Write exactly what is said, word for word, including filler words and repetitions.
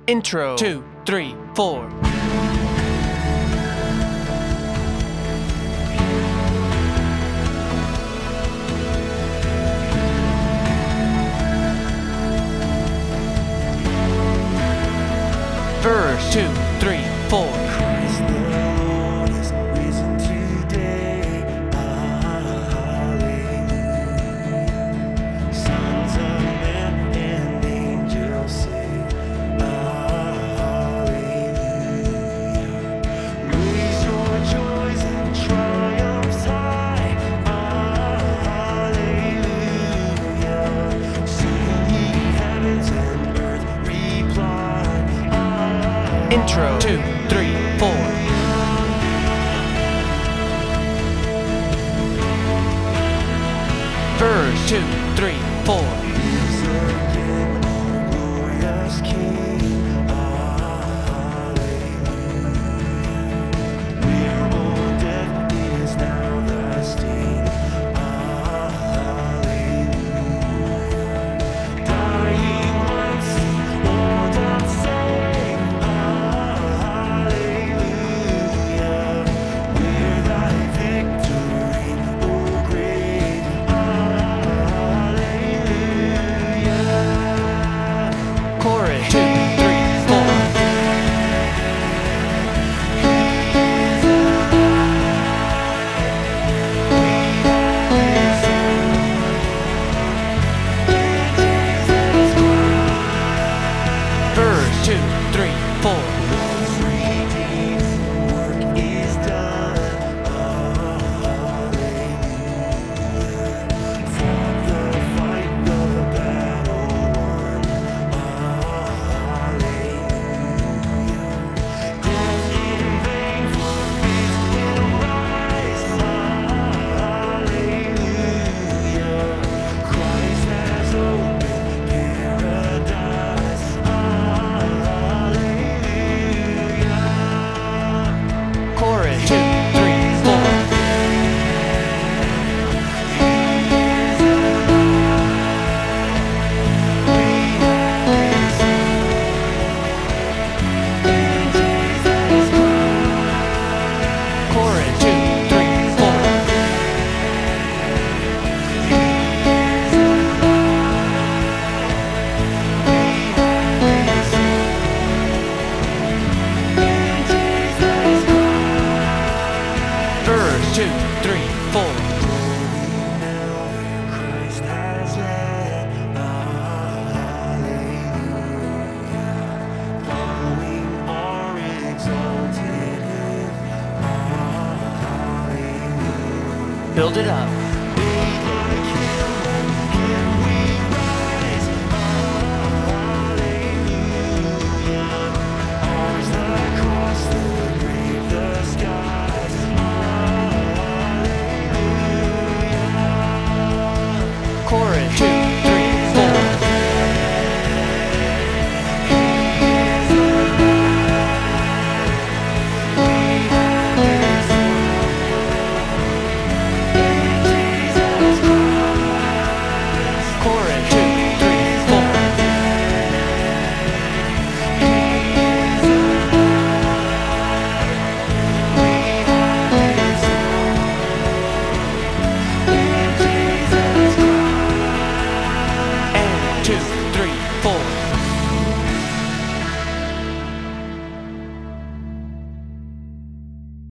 Intro. Two, three, four. Verse. Two, three, four. Christ the Lord is risen today. Hallelujah. Sons of men and angels sing. Hallelujah. Raise your joys and triumphs high. Hallelujah. Sing ye heavens and earth reply. Intro. Two, three, four. Verse. Two, three, four. Is again our glorious King. Hallelujah. Where all death is now the sting. Hallelujah. Dying once, all done saying. Hallelujah. Where thy victory, O grave. Hallelujah. Chorus. Two, three, four. Verse. Two, three, four. Once redeemed, work is done. Hallelujah. Fought the fight, the battle won. Hallelujah. Death in vain, for it will rise. Hallelujah. Christ has opened paradise. Hallelujah. Chorus. Two, three, four. Chorus. Two, three, four. Verse. Two, three, four. Christ has led. Hallelujah. Following our exalted head. Hallelujah. Build it up.